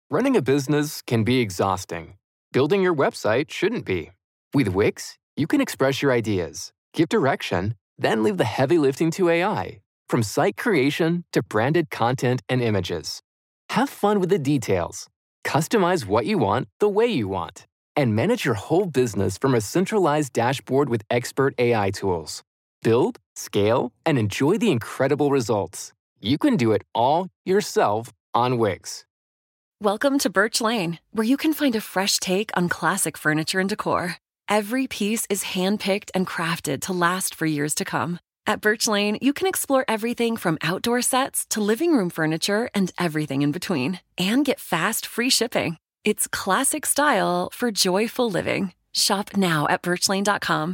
Running a business can be exhausting. Building your website shouldn't be. With Wix, you can express your ideas, give direction, then leave the heavy lifting to AI. From site creation to branded content and images. Have fun with the details. Customize what you want the way you want. And manage your whole business from a centralized dashboard with expert AI tools. Build, scale, and enjoy the incredible results. You can do it all yourself on Wix. Welcome to Birch Lane, where you can find a fresh take on classic furniture and decor. Every piece is handpicked and crafted to last for years to come. At Birch Lane, you can explore everything from outdoor sets to living room furniture and everything in between. And get fast, free shipping. It's classic style for joyful living. Shop now at birchlane.com.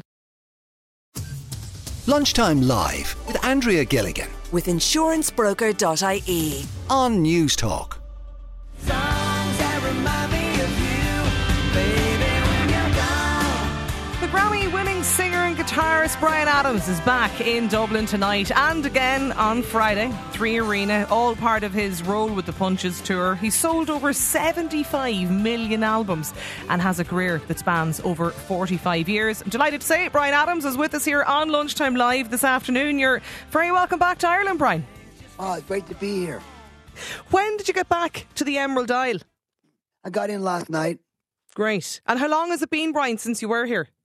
Lunchtime Live with Andrea Gilligan with insurancebroker.ie on News Talk. The Grammy-winning singer and guitarist Bryan Adams is back in Dublin tonight and again on Friday. 3 Arena, all part of his Roll with the Punches tour. He's sold over 75 million albums and has a career that spans over 45 years. I'm delighted to say Bryan Adams is with us here on Lunchtime Live this afternoon. You're very welcome back to Ireland, Bryan. Oh, it's great to be here. When did you get back to the Emerald Isle? I got in last night. Great. And how long has it been, Bryan, since you were here?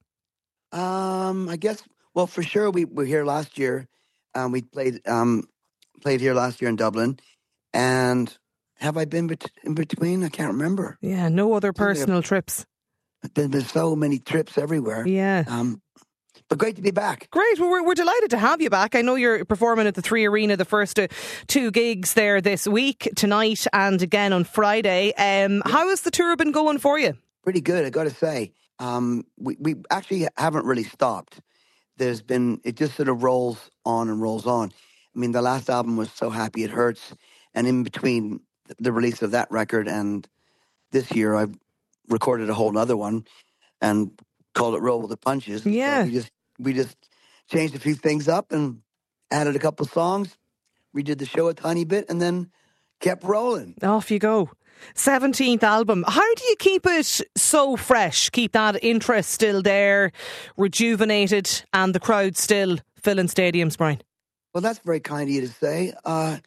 I guess, well, for sure we were here last year. We played here last year in Dublin. And have I been in between? I can't remember. Yeah, no other personal trips. There's been so many trips everywhere. Yeah. But great to be back. Great. Well, we're delighted to have you back. I know you're performing at the 3 Arena, the first 2 gigs there this week, tonight and again on Friday. How has the tour been going for you? Pretty good, I got to say. We actually haven't really stopped. It just sort of rolls on and rolls on. I mean, the last album was So Happy It Hurts. And in between the release of that record and this year, I've recorded a whole other one and called it Roll with the Punches. Yeah. So we just changed a few things up and added a couple songs, redid the show a tiny bit, and then kept rolling. Off you go. 17th album. How do you keep it so fresh? Keep that interest still there, rejuvenated, and the crowd still filling stadiums, Bryan? Well, that's very kind of you to say. I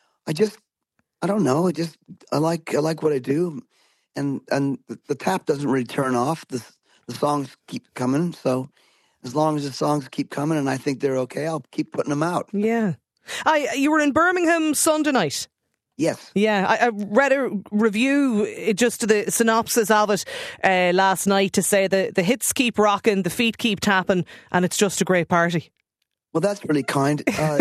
don't know. I like what I do, and the tap doesn't really turn off. The songs keep coming, so as long as the songs keep coming and I think they're okay, I'll keep putting them out. Yeah. You were in Birmingham Sunday night. Yes. Yeah, I read a review, just to the synopsis of it last night, to say that the hits keep rocking, the feet keep tapping, and it's just a great party. Well, that's really kind.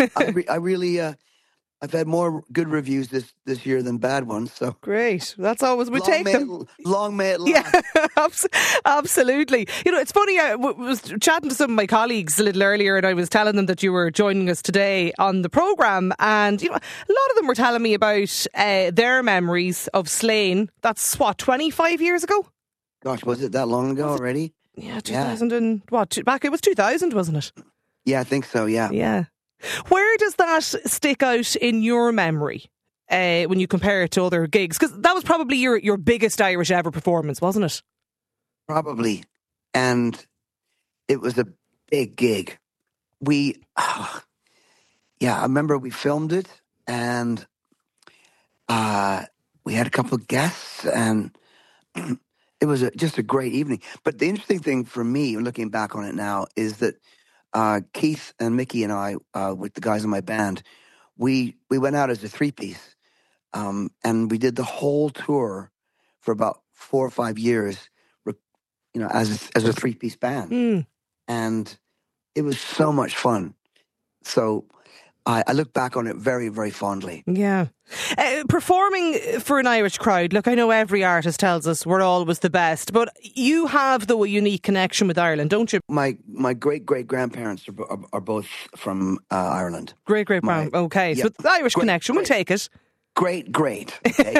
I've had more good reviews this year than bad ones. So great. That's always we take them. Long may it last. Yeah, absolutely. You know, it's funny. I was chatting to some of my colleagues a little earlier, and I was telling them that you were joining us today on the programme. And you know, a lot of them were telling me about their memories of Slane. That's 25 years ago. Gosh, was it that long ago already? Yeah, 2000 and what? Back it was 2000, wasn't it? Yeah, I think so. Yeah. Yeah. Where does that stick out in your memory when you compare it to other gigs? Because that was probably your biggest Irish ever performance, wasn't it? Probably. And it was a big gig. I remember we filmed it and we had a couple of guests and it was just a great evening. But the interesting thing for me, looking back on it now, is that Keith and Mickey and I, with the guys in my band, we went out as a 3-piece, and we did the whole tour for about 4 or 5 years, as a 3-piece band, and it was so much fun. So I look back on it very, very fondly. Yeah. Performing for an Irish crowd, look, I know every artist tells us we're always the best, but you have the unique connection with Ireland, don't you? My great-great-grandparents are both from Ireland. Great-great-grand, okay. Yeah, so the Irish connection, we'll take it. Great. Okay.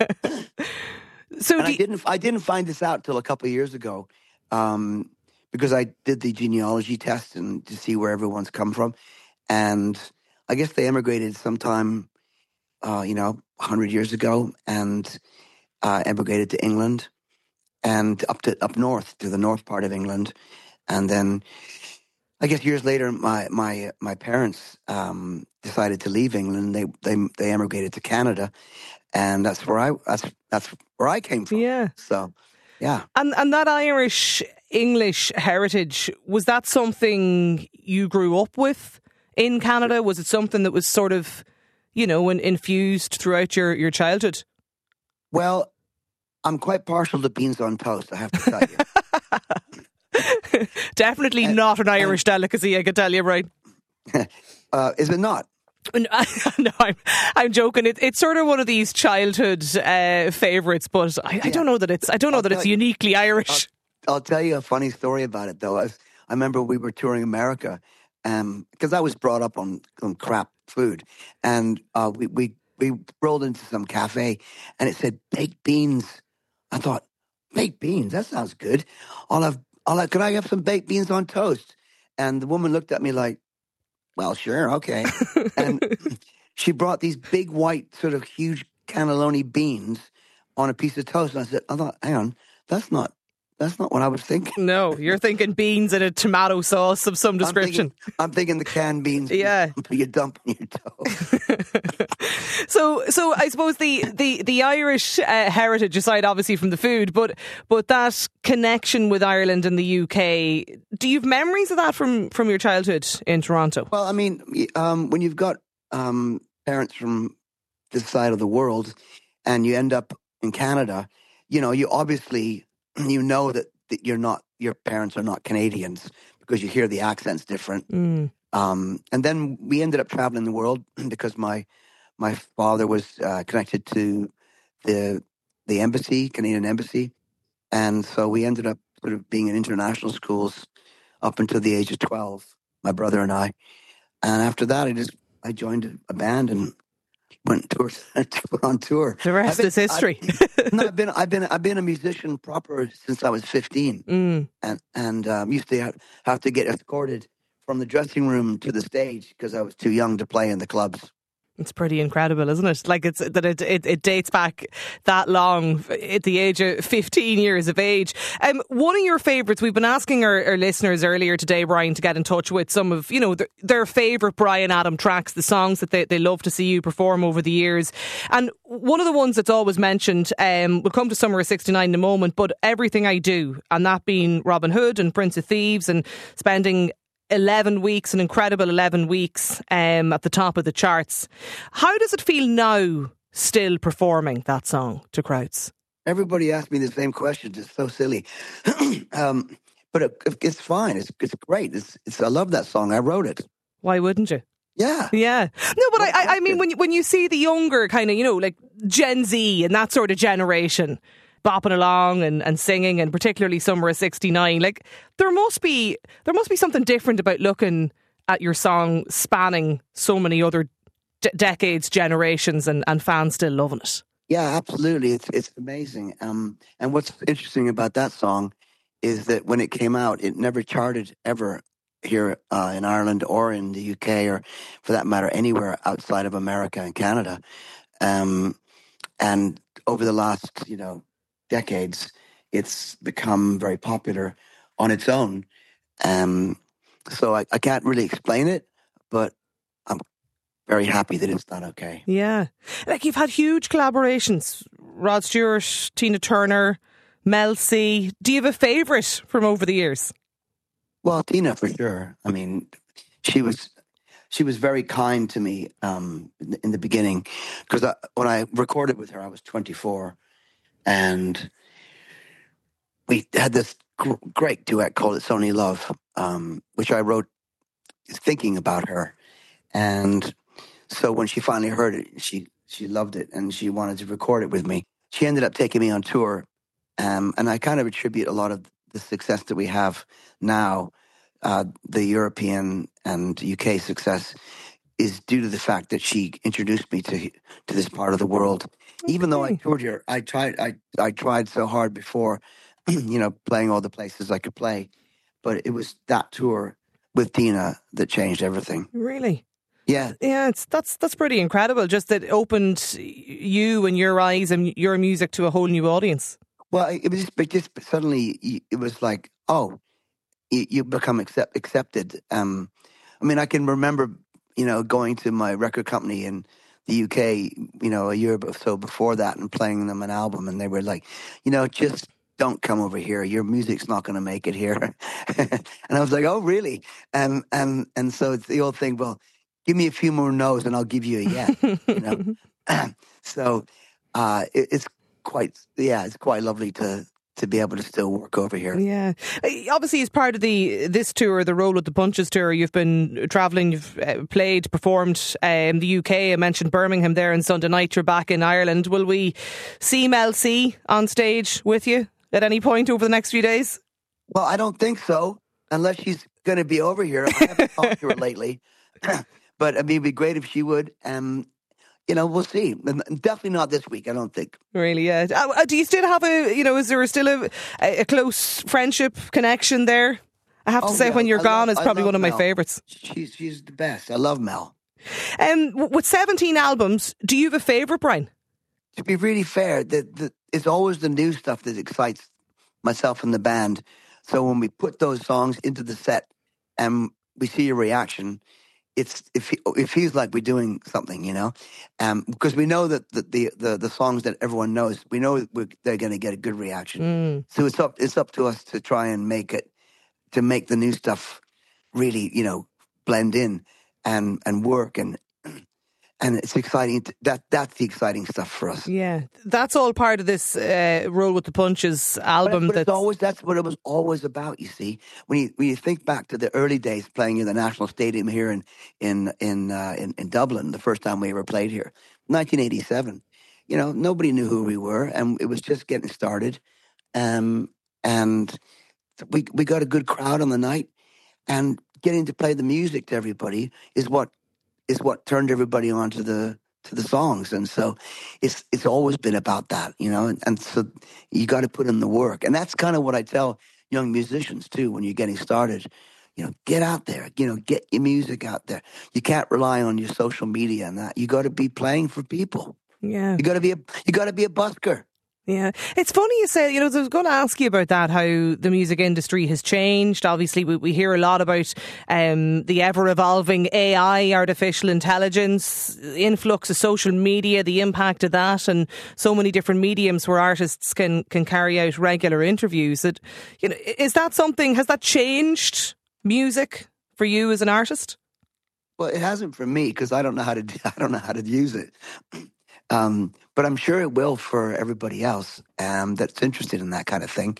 So I didn't find this out till a couple of years ago, because I did the genealogy test and to see where everyone's come from, and I guess they emigrated sometime, 100 years ago, and emigrated to England and up north to the north part of England, and then I guess years later, my parents decided to leave England. They emigrated to Canada, and that's where I came from. Yeah. So, yeah. And that Irish English heritage, was that something you grew up with in Canada? Was it something that was sort of, infused throughout your childhood? Well, I'm quite partial to beans on toast, I have to tell you. Definitely not an Irish delicacy, I can tell you, right? Is it not? No, I'm joking. It's sort of one of these childhood favourites, but I don't know that it's uniquely Irish. I'll tell you a funny story about it, though. I remember we were touring America, because I was brought up on crap food, and we rolled into some cafe, and it said baked beans. I thought, baked beans? That sounds good. Could I have some baked beans on toast? And the woman looked at me like, well, sure, okay. And she brought these big white, sort of huge cannelloni beans on a piece of toast. And I thought, hang on, that's not what I was thinking. No, you're thinking beans and a tomato sauce of some description. I'm thinking the canned beans. Yeah. You dump in your toast. So I suppose the Irish heritage, aside obviously from the food, but that connection with Ireland and the UK, do you have memories of that from your childhood in Toronto? Well, I mean, when you've got parents from this side of the world and you end up in Canada, you obviously... know that your parents are not Canadians because you hear the accents different. And then we ended up traveling the world because my father was connected to the embassy, Canadian embassy. And so we ended up sort of being in international schools up until the age of 12, my brother and I. And after that, I joined a band and went on tour. The rest is history. I've been a musician proper since I was 15, and used to have to get escorted from the dressing room to the stage because I was too young to play in the clubs. It's pretty incredible, isn't it? Like it dates back that long, at the age of 15 years of age. One of your favourites, we've been asking our listeners earlier today, Brian, to get in touch with some of their favourite Bryan Adam tracks, the songs that they love to see you perform over the years. And one of the ones that's always mentioned, we'll come to Summer of '69 in a moment, but Everything I Do, and that being Robin Hood and Prince of Thieves, and spending 11 weeks, an incredible 11 weeks at the top of the charts. How does it feel now still performing that song to crowds? Everybody asks me the same questions. It's so silly. But it's fine. It's great. I love that song. I wrote it. Why wouldn't you? Yeah. Yeah. No, but I mean, when you see the younger kind of, like Gen Z and that sort of generation bopping along and singing, and particularly Summer of '69, like there must be something different about looking at your song spanning so many other decades, generations, and fans still loving it. Yeah, absolutely. It's amazing. And what's interesting about that song is that when it came out, it never charted ever here in Ireland or in the UK, or for that matter anywhere outside of America and Canada. And over the last decades, it's become very popular on its own. So I can't really explain it, but I'm very happy that it's done okay. Yeah. Like, you've had huge collaborations. Rod Stewart, Tina Turner, Mel C. Do you have a favourite from over the years? Well, Tina, for sure. I mean, she was very kind to me in the beginning, because when I recorded with her, I was 24. And we had this great duet called It's Only Love, which I wrote thinking about her. And so when she finally heard it, she loved it and she wanted to record it with me. She ended up taking me on tour. And I kind of attribute a lot of the success that we have now, the European and UK success, is due to the fact that she introduced me to this part of the world. Even though I toured here, I tried so hard before, playing all the places I could play. But it was that tour with Tina that changed everything. Really? Yeah. Yeah, that's pretty incredible. Just that opened you and your eyes and your music to a whole new audience. Well, it was just suddenly it was like, oh, you become accepted. I mean, I can remember, going to my record company in the UK, a year or so before that, and playing them an album, and they were like, just don't come over here. Your music's not going to make it here. And I was like, oh, really? And so it's the old thing. Well, give me a few more no's, and I'll give you a yes. So it's quite lovely to be able to still work over here. Yeah. Obviously, as part of this tour, the Roll with the Punches tour, you've been travelling, you've played, performed in the UK. I mentioned Birmingham there, and Sunday night you're back in Ireland. Will we see Mel C on stage with you at any point over the next few days? Well, I don't think so, unless she's going to be over here. I haven't talked to her lately. But I mean, it'd be great if she would. We'll see. Definitely not this week, I don't think. Really, yeah. Do you still have is there still a close friendship connection there? I have to say, when you're gone, it's probably one of my favourites. She's the best. I love Mel. With 17 albums, do you have a favourite, Brian? To be really fair, it's always the new stuff that excites myself and the band. So when we put those songs into the set and we see a reaction, it feels like we're doing something, because we know that the songs that everyone knows, we know they're going to get a good reaction. So it's up to us to try and make the new stuff really, blend in and work, and it's exciting. That's the exciting stuff for us. Yeah, that's all part of this Roll with the Punches album. But that's what it was always about. You see, when you think back to the early days playing in the National Stadium here in Dublin, the first time we ever played here, 1987. Nobody knew who we were, and it was just getting started. And we got a good crowd on the night, and getting to play the music to everybody is what turned everybody on to the songs. And so it's always been about that, and so you got to put in the work. And that's kind of what I tell young musicians too, when you're getting started, get out there, get your music out there. You can't rely on your social media and that. You got to be playing for people. Yeah. You got to be a busker. Yeah. It's funny you say, I was going to ask you about that, how the music industry has changed. Obviously, we hear a lot about the ever-evolving AI, artificial intelligence, the influx of social media, the impact of that, and so many different mediums where artists can carry out regular interviews. Is that something, has that changed music for you as an artist? Well, it hasn't for me, because I don't know how to use it. But I'm sure it will for everybody else that's interested in that kind of thing.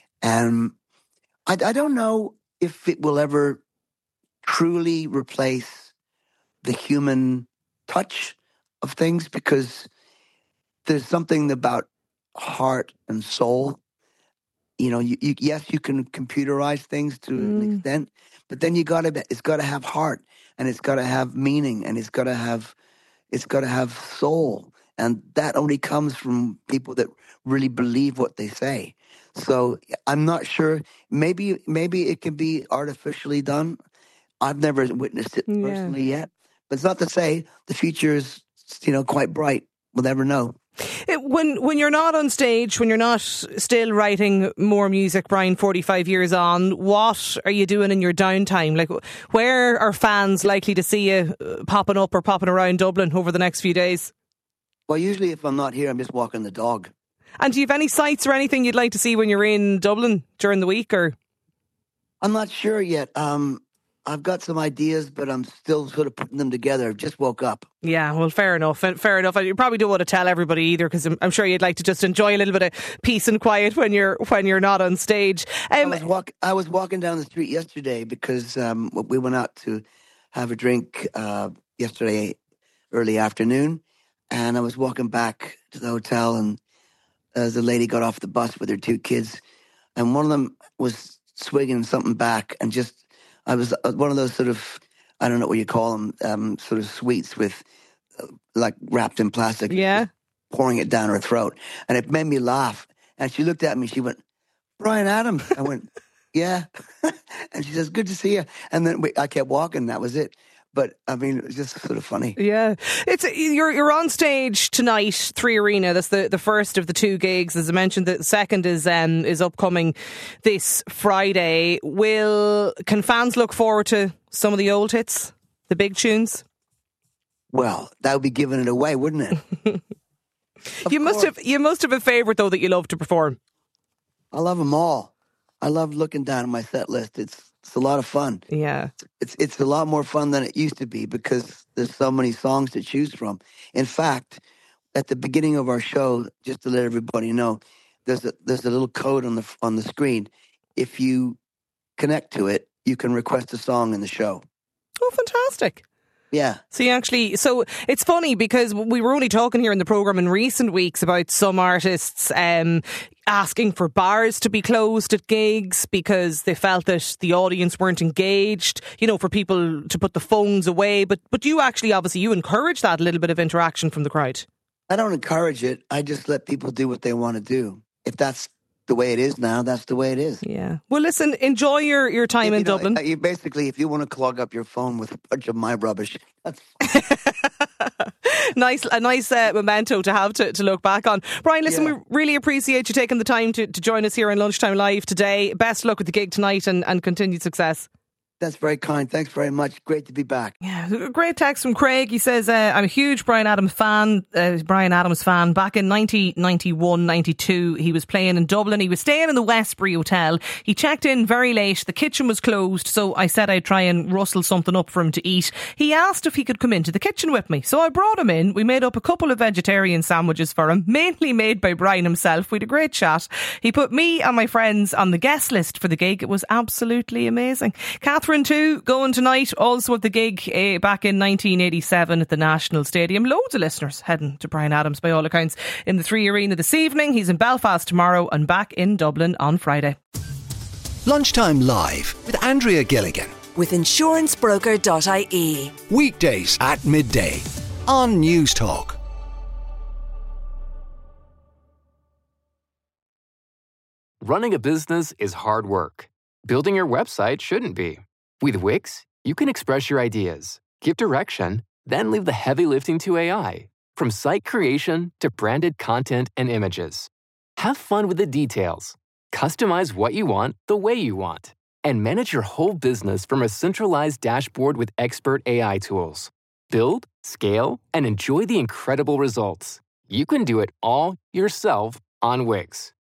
I don't know if it will ever truly replace the human touch of things, because there's something about heart and soul. Yes, you can computerize things to an extent, but then it's got to have heart, and it's got to have meaning, and it's got to have soul. And that only comes from people that really believe what they say. So I'm not sure. Maybe it can be artificially done. I've never witnessed it personally yet. But it's not to say the future is, quite bright. We'll never know. When you're not on stage, when you're not still writing more music, Brian, 45 years on, what are you doing in your downtime? Like, where are fans likely to see you popping up or popping around Dublin over the next few days? Well, usually if I'm not here, I'm just walking the dog. And do you have any sights or anything you'd like to see when you're in Dublin during the week? Or I'm not sure yet. I've got some ideas, but I'm still sort of putting them together. I've just woke up. Yeah, well, fair enough. Fair enough. You probably don't want to tell everybody either, because I'm sure you'd like to just enjoy a little bit of peace and quiet when you're not on stage. I was walking down the street yesterday because we went out to have a drink yesterday early afternoon. And I was walking back to the hotel, and the lady got off the bus with her two kids, and one of them was swigging something back, and I was one of those sort of, I don't know what you call them, sort of sweets with like wrapped in plastic, pouring it down her throat, and it made me laugh. And she looked at me, she went, "Bryan Adams." I went, "Yeah," and she says, "Good to see you." And then I kept walking. That was it. But I mean, it's just sort of funny. Yeah, you're on stage tonight, 3 Arena. That's the first of the 2 gigs. As I mentioned, the second is upcoming this Friday. Can fans look forward to some of the old hits, the big tunes? Well, that would be giving it away, wouldn't it? You must have a favourite though that you love to perform. I love them all. I love looking down at my set list. It's a lot of fun. Yeah. It's a lot more fun than it used to be because there's so many songs to choose from. In fact, at the beginning of our show, just to let everybody know, there's a little code on the screen. If you connect to it, you can request a song in the show. Oh, fantastic. Yeah. So it's funny because we were only talking here in the programme in recent weeks about some artists asking for bars to be closed at gigs because they felt that the audience weren't engaged, for people to put the phones away. But you actually, obviously, you encourage that little bit of interaction from the crowd. I don't encourage it. I just let people do what they want to do. If that's the way it is now, that's the way it is. Yeah. Well, listen, enjoy your time in Dublin. You basically, if you want to clog up your phone with a bunch of my rubbish, that's a nice memento to have to look back on. Brian, listen, we really appreciate you taking the time to join us here on Lunchtime Live today. Best luck with the gig tonight and continued success. That's very kind. Thanks very much. Great to be back. Yeah, great text from Craig. He says, I'm a huge Bryan Adams fan. Back in 1991-92, he was playing in Dublin. He was staying in the Westbury Hotel. He checked in very late. The kitchen was closed, so I said I'd try and rustle something up for him to eat. He asked if he could come into the kitchen with me, so I brought him in. We made up a couple of vegetarian sandwiches for him, mainly made by Brian himself. We had a great chat. He put me and my friends on the guest list for the gig. It was absolutely amazing. Catherine too, going tonight, also at the gig back in 1987 at the National Stadium. Loads of listeners heading to Bryan Adams by all accounts in the 3 Arena this evening. He's in Belfast tomorrow and back in Dublin on Friday. Lunchtime Live with Andrea Gilligan. With insurancebroker.ie. Weekdays at midday on News Talk. Running a business is hard work. Building your website shouldn't be. With Wix, you can express your ideas, give direction, then leave the heavy lifting to AI. From site creation to branded content and images. Have fun with the details. Customize what you want the way you want. And manage your whole business from a centralized dashboard with expert AI tools. Build, scale, and enjoy the incredible results. You can do it all yourself on Wix.